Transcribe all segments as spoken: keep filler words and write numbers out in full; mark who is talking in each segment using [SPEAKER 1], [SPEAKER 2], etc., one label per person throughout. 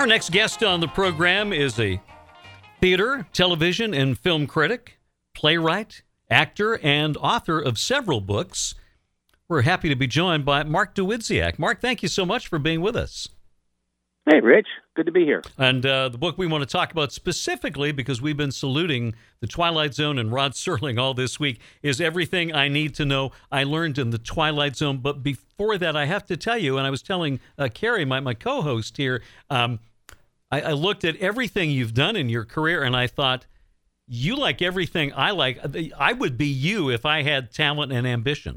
[SPEAKER 1] Our next guest on the program is a theater, television, and film critic, playwright, actor, and author of several books. We're happy to be joined by Mark Dawidziak. Mark, thank you so much for being with us.
[SPEAKER 2] Hey, Rich. Good to be here.
[SPEAKER 1] And uh, the book we want to talk about specifically, because we've been saluting The Twilight Zone and Rod Serling all this week, is Everything I Need to Know I Learned in The Twilight Zone. But before that, I have to tell you, and I was telling uh, Carrie, my, my co-host here, um, I, I looked at everything you've done in your career, and I thought, you like everything I like. I would be you if I had talent and ambition.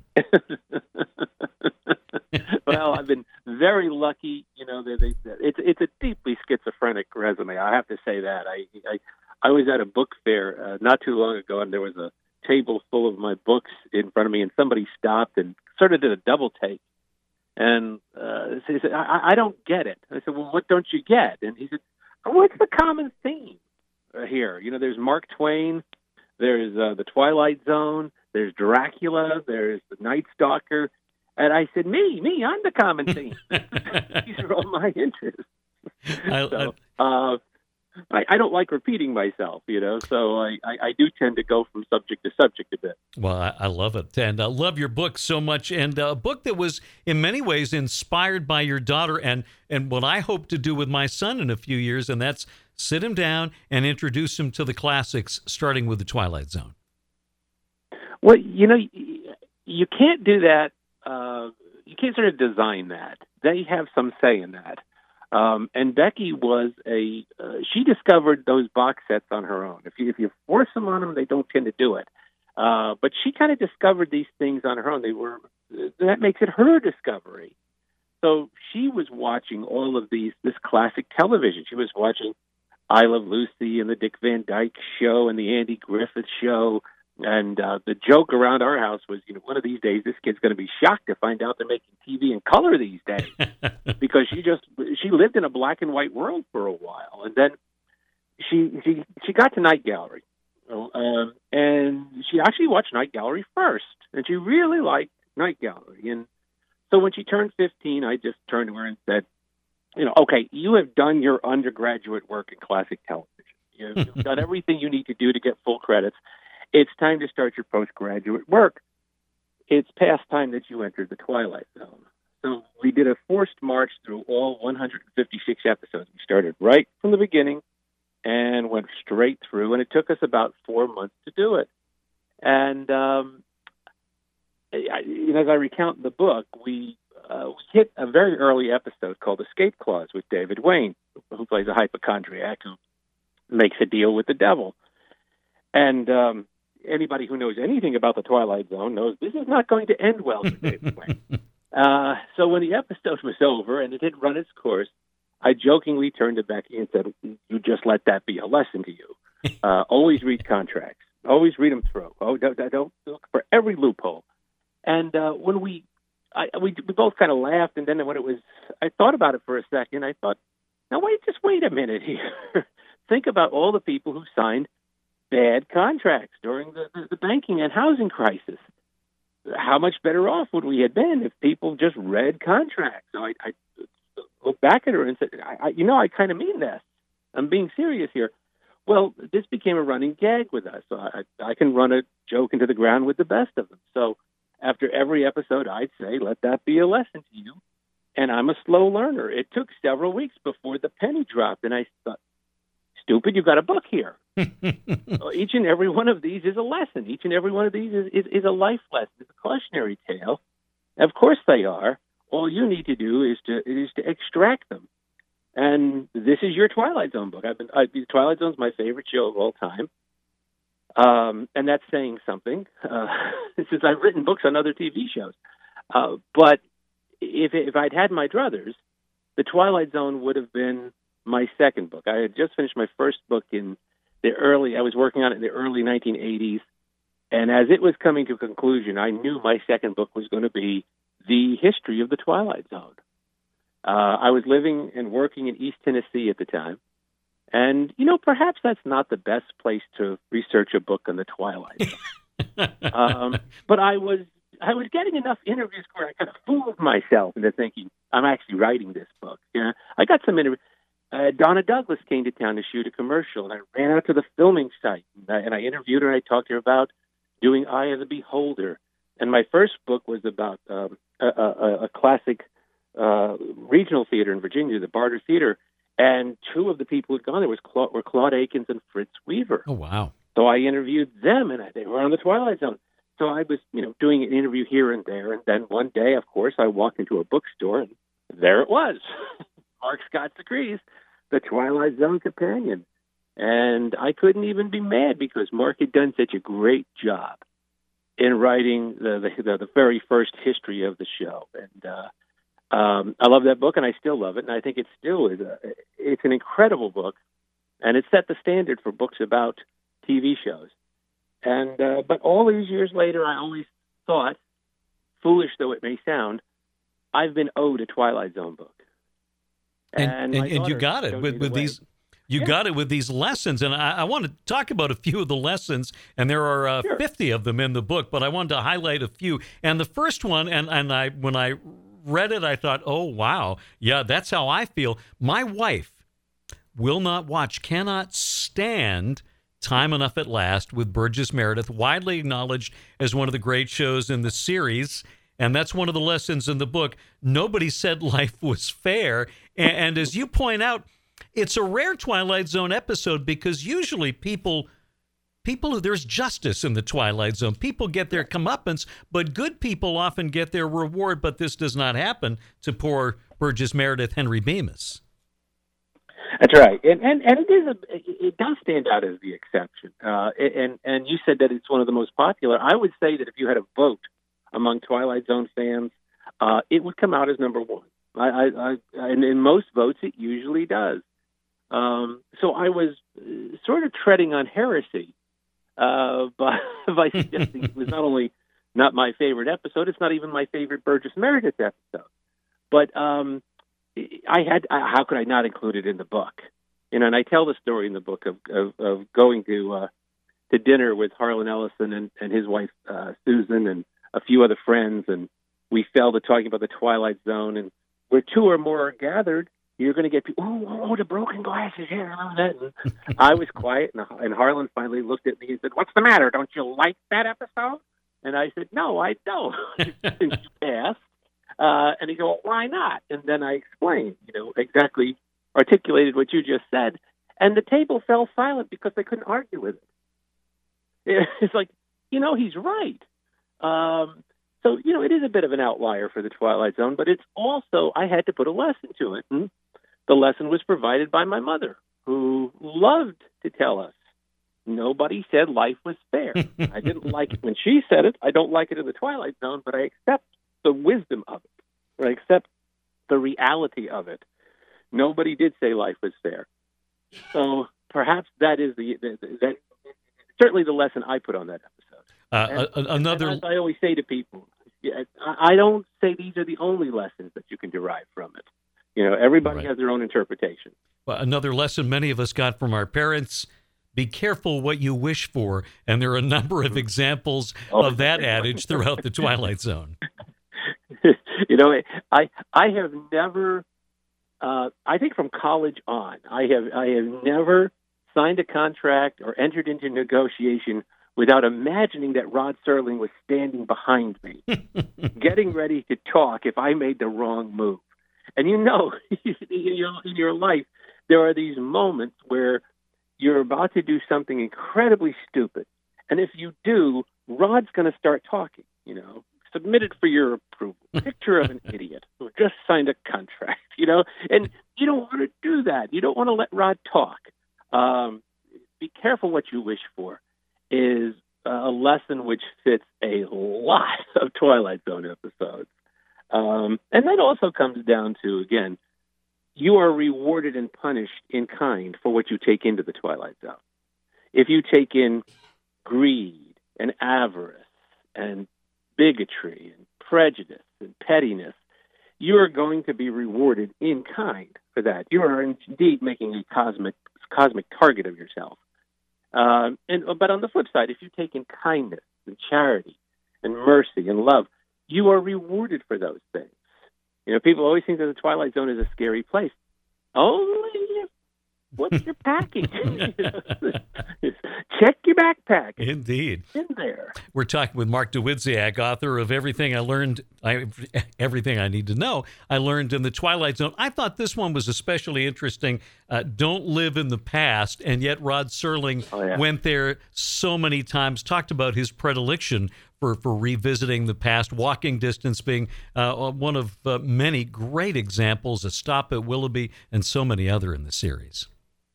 [SPEAKER 2] Well, I've been very lucky. You know, they, they, it's it's a deeply schizophrenic resume. I have to say that. I I, I was at a book fair uh, not too long ago, and there was a table full of my books in front of me, and somebody stopped and sort of did a double take. And uh, he said, I, I don't get it. I said, well, what don't you get? And he said, what's the common theme here? You know, there's Mark Twain, there's uh, The Twilight Zone, there's Dracula, there's The Night Stalker. And I said, me, me, I'm the common theme. These are all my interests.
[SPEAKER 1] I,
[SPEAKER 2] so, uh, I, I don't like repeating myself, you know, so I, I, I do tend to go from subject to subject a bit.
[SPEAKER 1] Well, I, I love it, and I love your book so much, and a book that was in many ways inspired by your daughter and, and what I hope to do with my son in a few years, and that's sit him down and introduce him to the classics, starting with The Twilight Zone.
[SPEAKER 2] Well, you know, you can't do that. Uh, you can't sort of design that. They have some say in that. Um, and Becky was a, uh, she discovered those box sets on her own. If you, if you force them on them, they don't tend to do it. Uh, but she kind of discovered these things on her own. They were, that makes it her discovery. So she was watching all of these, this classic television. She was watching I Love Lucy and the Dick Van Dyke Show and the Andy Griffith Show. And uh, the joke around our house was, you know, one of these days this kid's going to be shocked to find out they're making T V in color these days, because she just she lived in a black and white world for a while, and then she she she got to Night Gallery, um, and she actually watched Night Gallery first, and she really liked Night Gallery. And so when she turned fifteen, I just turned to her and said, you know, okay, you have done your undergraduate work in classic television. You've, you've done everything you need to do to get full credits. It's time to start your postgraduate work. It's past time that you entered the Twilight Zone. So we did a forced march through all one hundred fifty-six episodes. We started right from the beginning and went straight through, and it took us about four months to do it. And um, I, you know, as I recount in the book, we, uh, we hit a very early episode called Escape Clause with David Wayne, who plays a hypochondriac who makes a deal with the devil. And um, anybody who knows anything about the Twilight Zone knows this is not going to end well for David Wayne. Uh, so when the episode was over and it had run its course, I jokingly turned to Becky and said, you just let that be a lesson to you. Uh, always read contracts. Always read them through. Oh, don't, don't look for every loophole. And uh, when we, I, we we both kind of laughed, and then when it was, I thought about it for a second. I thought, now wait, just wait a minute here. Think about all the people who signed bad contracts during the, the, the banking and housing crisis. How much better off would we have been if people just read contracts? So I, I looked back at her and said, I, I, you know, I kind of mean this. I'm being serious here. Well, this became a running gag with us. So I, I can run a joke into the ground with the best of them. So after every episode, I'd say, let that be a lesson to you. And I'm a slow learner. It took several weeks before the penny dropped. And I thought, stupid, you've got a book here. So each and every one of these is a lesson. Each and every one of these is, is, is a life lesson. It's a cautionary tale. Of course they are. All you need to do is to is to extract them. And this is your Twilight Zone book. I've been I, Twilight Zone's my favorite show of all time, um, and that's saying something. Uh, since I've written books on other T V shows, uh, but if if I'd had my druthers, the Twilight Zone would have been my second book. I had just finished my first book in the early, I was working on it in the early nineteen eighties. And as it was coming to conclusion, I knew my second book was going to be the history of the Twilight Zone. Uh, I was living and working in East Tennessee at the time. And, you know, perhaps that's not the best place to research a book on the Twilight Zone. um, but I was, I was getting enough interviews where I kind of fooled myself into thinking, I'm actually writing this book. Yeah, I got some interviews. uh, Donna Douglas came to town to shoot a commercial, and I ran out to the filming site, and I, and I interviewed her, and I talked to her about doing Eye of the Beholder. And my first book was about um, a, a, a classic uh, regional theater in Virginia, the Barter Theater, and two of the people who'd gone there was Claude, were Claude Akins and Fritz Weaver.
[SPEAKER 1] Oh, wow.
[SPEAKER 2] So I interviewed them, and they were on the Twilight Zone. So I was, you know, doing an interview here and there, and then one day, of course, I walked into a bookstore, and there it was, Mark Scott Secrets, the Twilight Zone companion. And I couldn't even be mad because Mark had done such a great job in writing the the, the very first history of the show. And uh, um, I love that book, and I still love it, and I think it still is. A, it's an incredible book, and it set the standard for books about T V shows. And uh, but all these years later, I always thought, foolish though it may sound, I've been owed a Twilight Zone book.
[SPEAKER 1] And, and, and, and you got it with, with these. You
[SPEAKER 2] yeah.
[SPEAKER 1] got it with these lessons, and I, I want to talk about a few of the lessons, and there are uh,
[SPEAKER 2] sure.
[SPEAKER 1] fifty of them in the book, but I wanted to highlight a few. And the first one, and, and I when I read it, I thought, oh, wow, yeah, that's how I feel. My wife will not watch, cannot stand Time Enough at Last with Burgess Meredith, widely acknowledged as one of the great shows in the series. And that's one of the lessons in the book. Nobody said life was fair. And, and as you point out, it's a rare Twilight Zone episode because usually people, people, there's justice in the Twilight Zone. People get their comeuppance, but good people often get their reward. But this does not happen to poor Burgess Meredith, Henry Bemis.
[SPEAKER 2] That's right, and and, and it is a, it does stand out as the exception. Uh, and and you said that it's one of the most popular. I would say that if you had a vote among Twilight Zone fans, uh, it would come out as number one. I, I, I and in most votes, it usually does. Um, so I was sort of treading on heresy uh, by, by suggesting it was not only not my favorite episode, it's not even my favorite Burgess Meredith episode. But um, I had, how could I not include it in the book? You know, and I tell the story in the book of, of, of going to uh, to dinner with Harlan Ellison and, and his wife, uh, Susan, and a few other friends, and we fell to talking about the Twilight Zone, and where two or more are gathered, you're going to get people, oh, oh, the broken glasses here. And I was quiet, and, and Harlan finally looked at me and said, what's the matter? Don't you like that episode? And I said, no, I don't. Since you asked. Uh, and he goes, well, why not? And then I explained, you know, exactly articulated what you just said. And the table fell silent because they couldn't argue with it. It's like, you know, he's right. Um, so, you know, it is a bit of an outlier for the Twilight Zone, but it's also, I had to put a lesson to it. And the lesson was provided by my mother, who loved to tell us, nobody said life was fair. I didn't like it when she said it. I don't like it in the Twilight Zone, but I accept the wisdom of it. I accept the reality of it. Nobody did say life was fair. So perhaps that is the, the, the that certainly the lesson I put on that episode.
[SPEAKER 1] Uh,
[SPEAKER 2] and,
[SPEAKER 1] another,
[SPEAKER 2] and as I always say to people, I don't say these are the only lessons that you can derive from it. You know, everybody right. has their own interpretation.
[SPEAKER 1] Well, another lesson many of us got from our parents: be careful what you wish for. And there are a number of examples oh, of that adage throughout the Twilight Zone.
[SPEAKER 2] You know, I I have never. Uh, I think from college on, I have I have never signed a contract or entered into negotiation without imagining that Rod Serling was standing behind me, getting ready to talk if I made the wrong move. And you know, in your, in your life, there are these moments where you're about to do something incredibly stupid. And if you do, Rod's going to start talking, you know, submitted for your approval. Picture of an idiot who just signed a contract, you know, and you don't want to do that. You don't want to let Rod talk. Um, be careful what you wish for is a lesson which fits a lot of Twilight Zone episodes. Um, and that also comes down to, again, you are rewarded and punished in kind for what you take into the Twilight Zone. If you take in greed and avarice and bigotry and prejudice and pettiness, you are going to be rewarded in kind for that. You are indeed making a cosmic cosmic target of yourself. Um, and but on the flip side, if you take in kindness and charity and mercy and love, you are rewarded for those things. You know, people always think that the Twilight Zone is a scary place. Only What's your packing? Check your backpack.
[SPEAKER 1] Indeed.
[SPEAKER 2] It's in there.
[SPEAKER 1] We're talking with Mark Dawidziak, author of Everything I Learned, I, Everything I Need to Know, I Learned in the Twilight Zone. I thought this one was especially interesting. Uh, don't live in the past, and yet Rod Serling
[SPEAKER 2] oh, yeah.
[SPEAKER 1] went there so many times, talked about his predilection for, for revisiting the past, Walking Distance being uh, one of uh, many great examples, A Stop at Willoughby, and so many other in the series.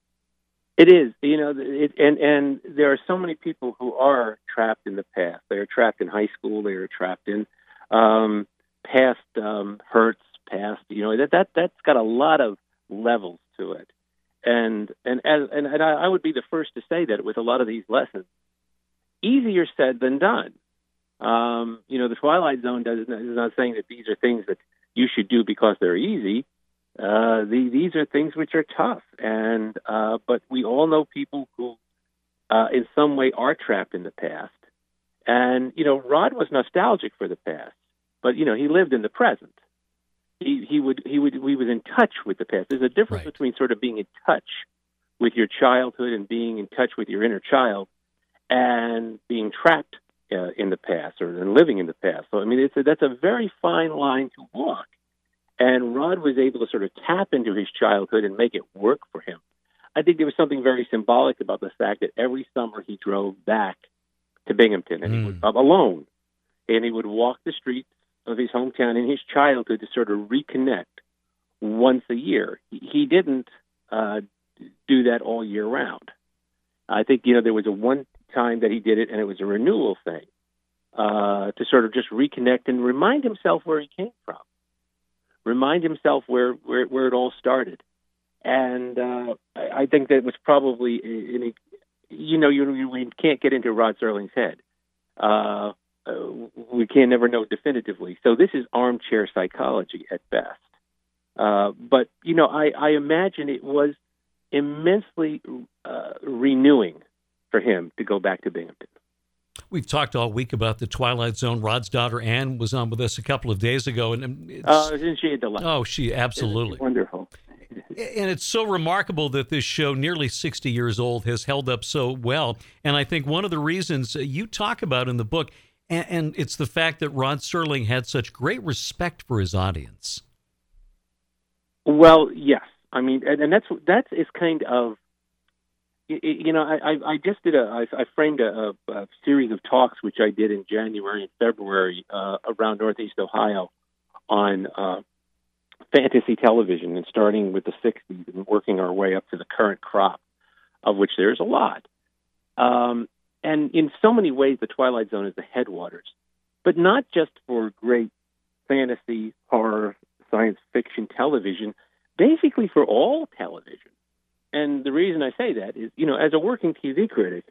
[SPEAKER 2] It is, you know, it, and and there are so many people who are trapped in the past. They are trapped in high school. They are trapped in um, past um, hurts, past. You know, that that that's got a lot of levels to it, and and and and, and I, I would be the first to say that with a lot of these lessons, easier said than done. Um, you know, the Twilight Zone does is not saying that these are things that you should do because they're easy. Uh, the, these are things which are tough, and uh, but we all know people who, uh, in some way, are trapped in the past. And you know, Rod was nostalgic for the past, but you know, he lived in the present. He he would he would he was in touch with the past. There's a difference
[SPEAKER 1] Right.
[SPEAKER 2] between sort of being in touch with your childhood and being in touch with your inner child, and being trapped uh, in the past or and living in the past. So I mean, it's a, that's a very fine line to walk. And Rod was able to sort of tap into his childhood and make it work for him. I think there was something very symbolic about the fact that every summer he drove back to Binghamton, and
[SPEAKER 1] Mm.
[SPEAKER 2] he would uh, alone, and he would walk the streets of his hometown in his childhood to sort of reconnect once a year. He, he didn't uh, do that all year round. I think, you know, there was a one time that he did it, and it was a renewal thing uh, to sort of just reconnect and remind himself where he came from. Remind himself where, where, where it all started. And uh, I, I think that was probably, in a, you know, you, you, we can't get into Rod Serling's head. Uh, uh, we can never know definitively. So this is armchair psychology at best. Uh, but, you know, I, I imagine it was immensely uh, renewing for him to go back to Binghamton.
[SPEAKER 1] We've talked all week about the Twilight Zone. Rod's daughter, Anne, was on with us a couple of days ago. and it's,
[SPEAKER 2] uh, Isn't she a delight?
[SPEAKER 1] Oh, she absolutely.
[SPEAKER 2] Wonderful.
[SPEAKER 1] And it's so remarkable that this show, nearly sixty years old, has held up so well. And I think one of the reasons you talk about in the book, and, and it's the fact that Rod Serling had such great respect for his audience.
[SPEAKER 2] Well, yes. I mean, and, and that's that is kind of, you know, I, I just did a, I, I framed a, a series of talks, which I did in January and February uh, around Northeast Ohio on uh, fantasy television, and starting with the sixties and working our way up to the current crop, of which there's a lot. Um, and in so many ways, the Twilight Zone is the headwaters, but not just for great fantasy, horror, science fiction television, basically for all television. And the reason I say that is, you know, as a working T V critic,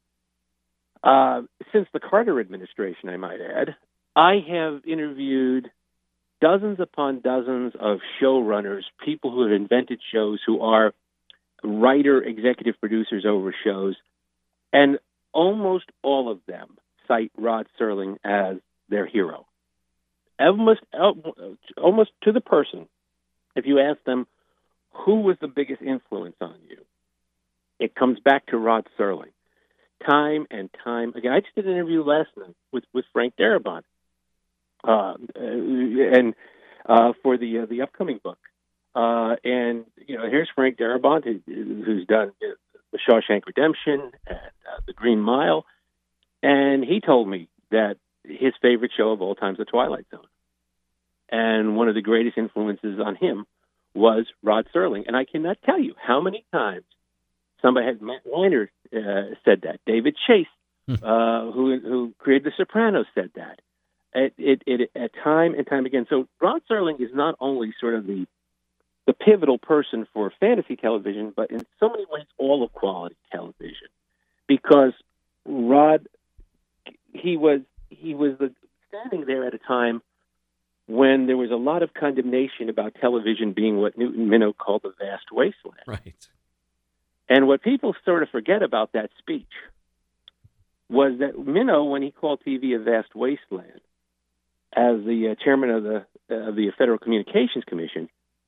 [SPEAKER 2] uh, since the Carter administration, I might add, I have interviewed dozens upon dozens of showrunners, people who have invented shows, who are writer, executive producers over shows, and almost all of them cite Rod Serling as their hero. Almost, almost to the person, if you ask them, who was the biggest influence on you? It comes back to Rod Serling. Time and time again. I just did an interview last night with, with Frank Darabont, uh, and uh, for the uh, the upcoming book. Uh, and you know, here's Frank Darabont, who, who's done The Shawshank Redemption and uh, The Green Mile, and he told me that his favorite show of all time is The Twilight Zone, and one of the greatest influences on him was Rod Serling. And I cannot tell you how many times somebody had, Matt Weiner uh, said that. David Chase, uh, who who created The Sopranos, said that. It, it, it, at time and time again. So Rod Serling is not only sort of the the pivotal person for fantasy television, but in so many ways all of quality television, because Rod, he was he was the, standing there at a time when there was a lot of condemnation about television being what Newton Minow called the vast wasteland.
[SPEAKER 1] Right.
[SPEAKER 2] And what people sort of forget about that speech was that Minow, when he called T V a vast wasteland, as the uh, chairman of the uh, of the Federal Communications Commission,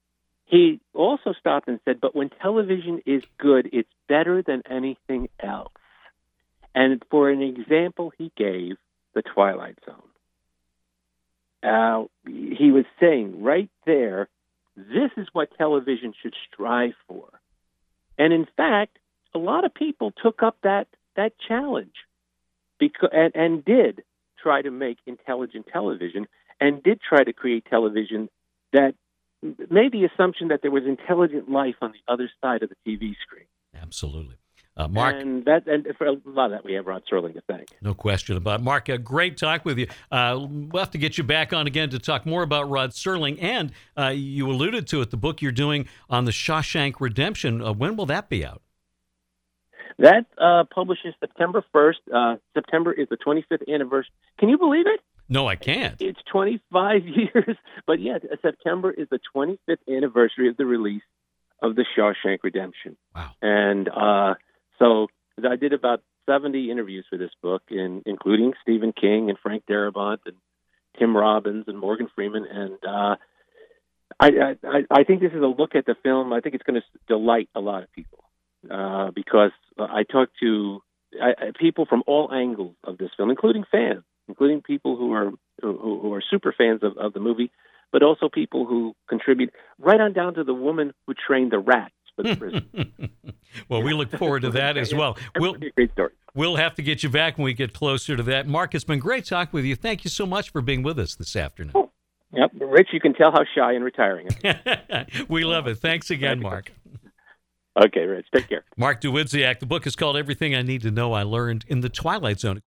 [SPEAKER 2] he also stopped and said, but when television is good, it's better than anything else. And for an example, he gave The Twilight Zone. Uh, he was saying right there, this is what television should strive for. And in fact, a lot of people took up that, that challenge because, and, and did try to make intelligent television and did try to create television that made the assumption that there was intelligent life on the other side of the T V screen.
[SPEAKER 1] Absolutely. Uh, Mark,
[SPEAKER 2] and that, and for a lot of that, we have Rod Serling to thank.
[SPEAKER 1] No question about it. Mark, a great talk with you. Uh, we'll have to get you back on again to talk more about Rod Serling. And uh, you alluded to it, the book you're doing on the Shawshank Redemption. Uh, when will that be out?
[SPEAKER 2] That uh, publishes September first. Uh, September is the twenty-fifth anniversary. Can you believe it?
[SPEAKER 1] No, I can't.
[SPEAKER 2] It's twenty-five years. But yeah, September is the twenty-fifth anniversary of the release of the Shawshank Redemption.
[SPEAKER 1] Wow.
[SPEAKER 2] And uh, so I did about seventy interviews for this book, in, including Stephen King and Frank Darabont and Tim Robbins and Morgan Freeman. And uh, I, I, I think this is a look at the film. I think it's going to delight a lot of people uh, because I talked to I, people from all angles of this film, including fans, including people who are who, who are super fans of, of the movie, but also people who contribute, right on down to the woman who trained the rats for the prison.
[SPEAKER 1] Well, we look forward to that as well. We'll,
[SPEAKER 2] great story.
[SPEAKER 1] We'll have to get you back when we get closer to that. Mark, it's been great talking with you. Thank you so much for being with us this afternoon.
[SPEAKER 2] Oh, yep, Rich, you can tell how shy and retiring I am.
[SPEAKER 1] We love it. Thanks again, Mark.
[SPEAKER 2] Okay, Rich, take care.
[SPEAKER 1] Mark Dawidziak. The book is called Everything I Need to Know I Learned in the Twilight Zone.